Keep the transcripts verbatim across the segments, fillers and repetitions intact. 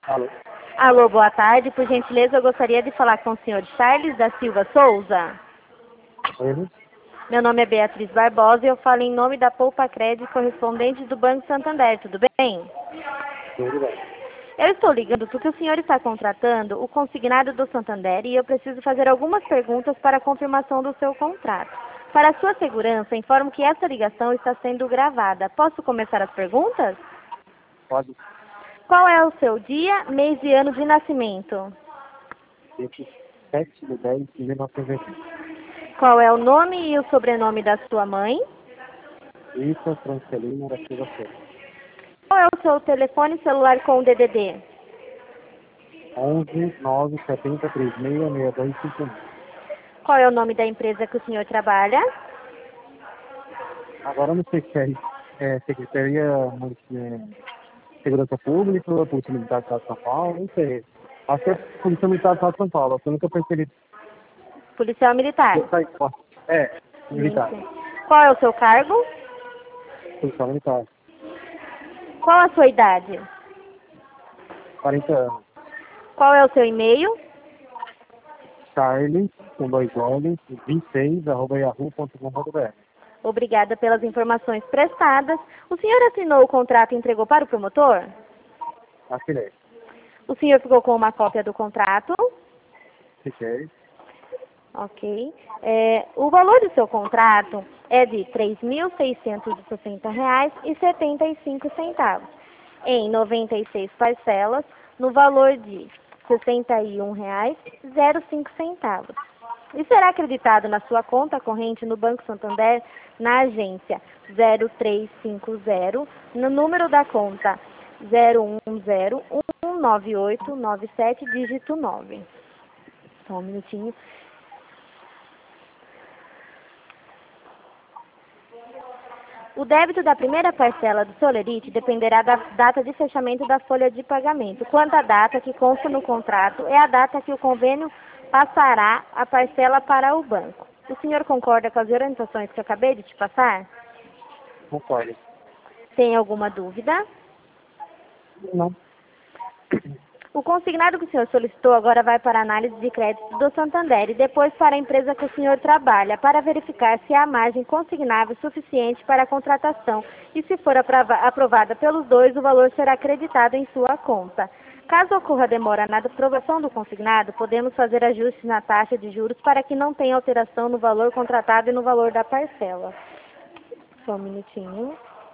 Alô? Alô, boa tarde. Por gentileza, eu gostaria de falar com o senhor Charles da Silva Souza. Ele? Meu nome é Beatriz Barbosa e eu falo em nome da Poupa Crédito, correspondente do Banco Santander. Tudo bem? Tudo bem. Eu estou ligando porque o senhor está contratando o consignado do Santander e eu preciso fazer algumas perguntas para a confirmação do seu contrato. Para sua segurança, informo que essa ligação está sendo gravada. Posso começar as perguntas? Pode Qual é o seu dia, mês e ano de nascimento? ser sete de dez de mil novecentos e oitenta. Qual é o nome e o sobrenome da sua mãe? Isso, Francelina da Silva Souza. Qual é o seu telefone celular com o D D D? onze nove setenta trinta e seis sessenta e dois cinquenta e um. Qual é o nome da empresa que o senhor trabalha? Agora eu não sei se é, é Secretaria é, Segurança Pública, ou Polícia Militar do Estado de São Paulo, não sei. Acho que é Polícia Militar do Estado de São Paulo, eu nunca percebi. Policial Militar. É, militar. Isso. Qual é o seu cargo? Policial Militar. Qual a sua idade? quarenta anos. Qual é o seu e-mail? Charles, com dois olhos, vinte e seis, arroba yahoo ponto com ponto br. Obrigada pelas informações prestadas. O senhor assinou o contrato e entregou para o promotor? Assinei. O senhor ficou com uma cópia do contrato? Fiquei. Ok. É, o valor do seu contrato é de três mil seiscentos e sessenta reais e setenta e cinco centavos, em noventa e seis parcelas, no valor de sessenta e um reais e cinco centavos. E será acreditado na sua conta corrente no Banco Santander, na agência zero três cinco zero, no número da conta zero um zero um nove oito nove sete, dígito nove. Só um minutinho. O débito da primeira parcela do Solerite dependerá da data de fechamento da folha de pagamento. Quanto à data que consta no contrato, é a data que o convênio passará a parcela para o banco. O senhor concorda com as orientações que eu acabei de te passar? Concordo. Tem alguma dúvida? Não. O consignado que o senhor solicitou agora vai para a análise de crédito do Santander e depois para a empresa que o senhor trabalha, para verificar se há margem consignável suficiente para a contratação e, se for aprova- aprovada pelos dois, o valor será acreditado em sua conta. Caso ocorra demora na aprovação do consignado, podemos fazer ajustes na taxa de juros para que não tenha alteração no valor contratado e no valor da parcela. Só um minutinho.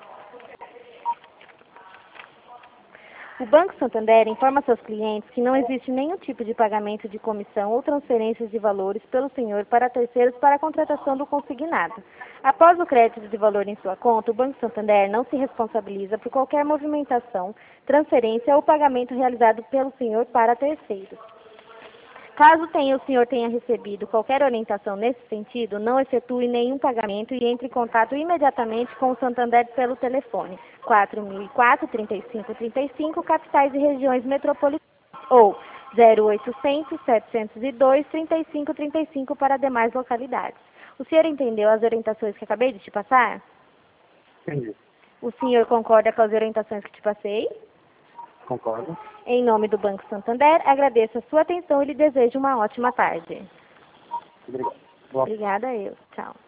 O Banco Santander informa seus clientes que não existe nenhum tipo de pagamento de comissão ou transferências de valores pelo senhor para terceiros para a contratação do consignado. Após o crédito de valor em sua conta, o Banco Santander não se responsabiliza por qualquer movimentação, transferência ou pagamento realizado pelo senhor para terceiros. Caso tenha, o senhor tenha recebido qualquer orientação nesse sentido, não efetue nenhum pagamento e entre em contato imediatamente com o Santander pelo telefone quatro mil e quatro, trinta e cinco trinta e cinco, capitais e regiões metropolitanas, ou zero oitocentos, setecentos e dois, trinta e cinco trinta e cinco para demais localidades. O senhor entendeu as orientações que acabei de te passar? Entendi. O senhor concorda com as orientações que te passei? Concordo. Em nome do Banco Santander, agradeço a sua atenção e lhe desejo uma ótima tarde. Obrigado. Boa Obrigada, eu. Tchau.